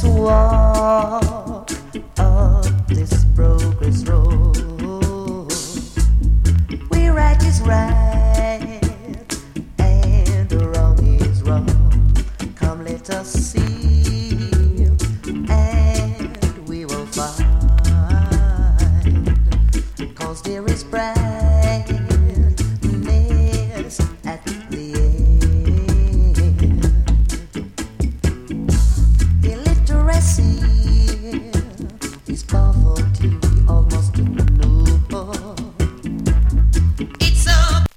walk up this progress road. We right is right and wrong is wrong. Come let us see and we will find, 'cause there is brightness at the end. Illiteracy is poverty, we almost know. It's a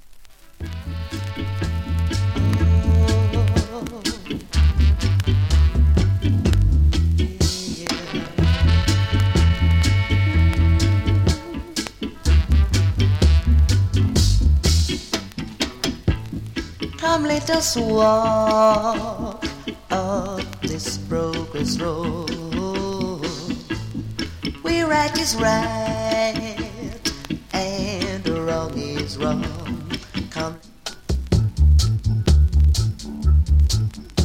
come let us walk up this progress road. We right is right